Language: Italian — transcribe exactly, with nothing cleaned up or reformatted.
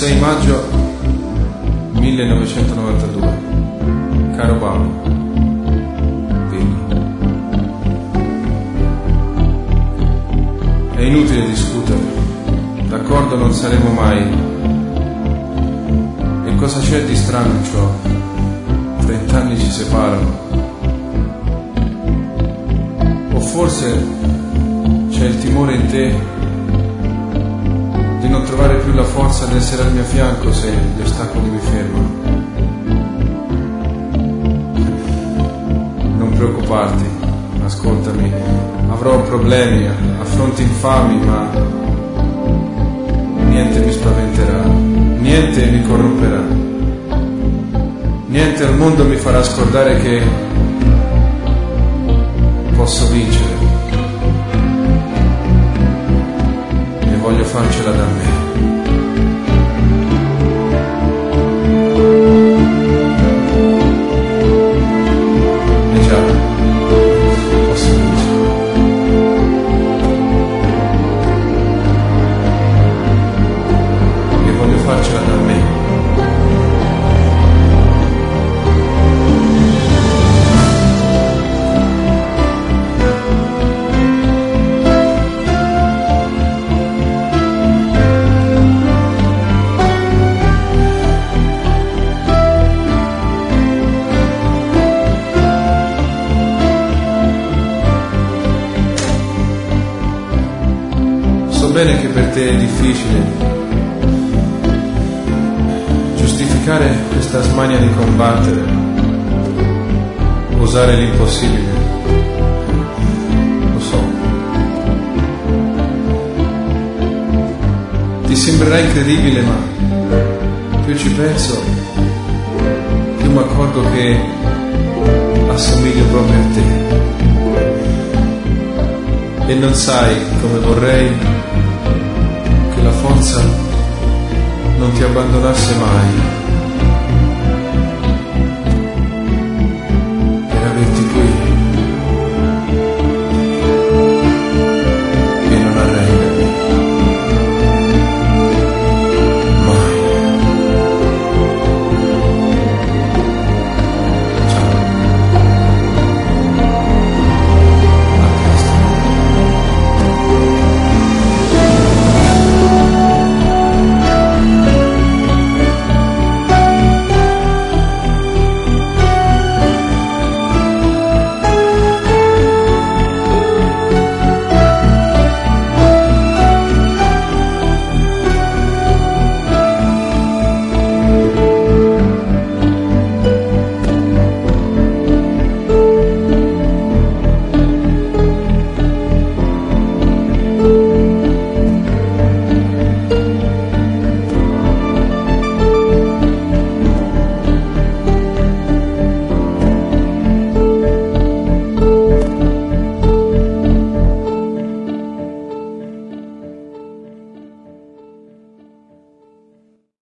sei maggio millenovecentonovantadue. Caro Babbo, Billy, è inutile discutere, d'accordo non saremo mai. E cosa c'è di strano in ciò? Trent'anni ci separano. O forse c'è il timore in te di non trovare più la forza di essere al mio fianco se gli ostacoli mi fermano. Non preoccuparti, ascoltami, avrò problemi, affronti infami, ma niente mi spaventerà, niente mi corromperà, niente al mondo mi farà scordare che posso vincere. Voglio farcela da me. E già, posso vincere. E voglio farcela da me. So bene che per te è difficile giustificare questa smania di combattere, osare l'impossibile. Lo so. Ti sembrerà incredibile, ma più ci penso, più mi accorgo che assomiglio proprio a te. E non sai come vorrei che la forza non ti abbandonasse mai.